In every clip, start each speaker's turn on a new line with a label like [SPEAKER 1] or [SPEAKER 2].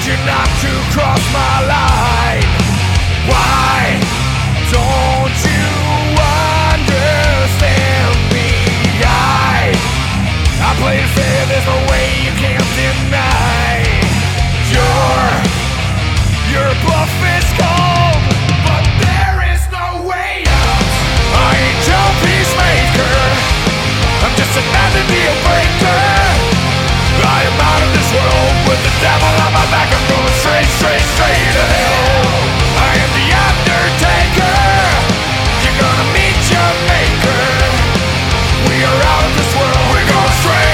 [SPEAKER 1] you not to cross my line? Why don't you understand me? I play it fair, there's no way you can't deny. Your bluff is cold, but there is no way out. I ain't your peacemaker, I'm just another deal breaker. I am out of this world with the devil on my back. I'm going straight to hell. I am the Undertaker, you're gonna meet your maker. We are out of this world, we're going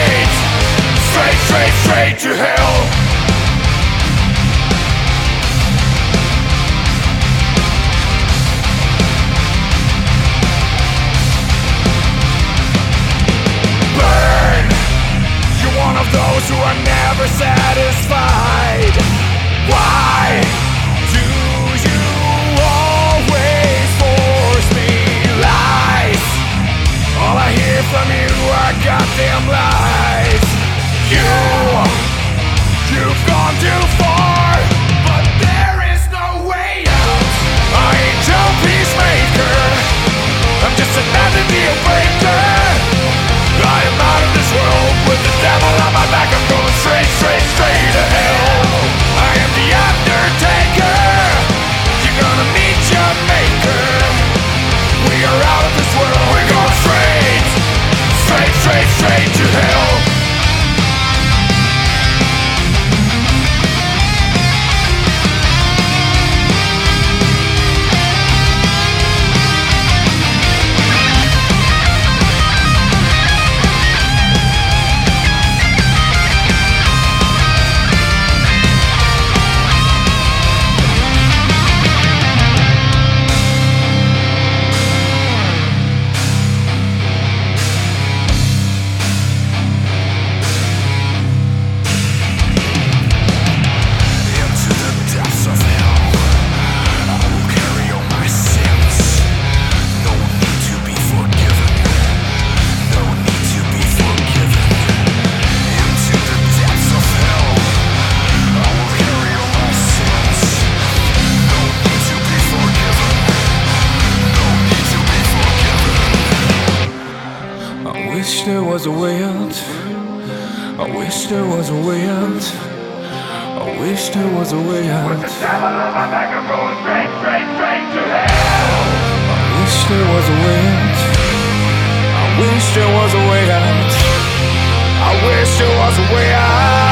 [SPEAKER 1] straight to hell. Burn, you're one of those who are never satisfied. Why do you always force me lies? All I hear from you are goddamn lies. You've gone too far, but there is no way out. I ain't your peacemaker, I'm just another deal breaker. I am out of this world with the devil on my back. I'm going straight to hell. I am the Undertaker, you're gonna meet your maker. We are out of this world, we're going straight to hell.
[SPEAKER 2] I wish there was a way out. I wish there was a way out. I wish there was a way out.
[SPEAKER 1] With the devil on my back, I'm going straight to hell.
[SPEAKER 2] I wish there was a way out. I wish there was a way out.
[SPEAKER 1] I wish there was a way out.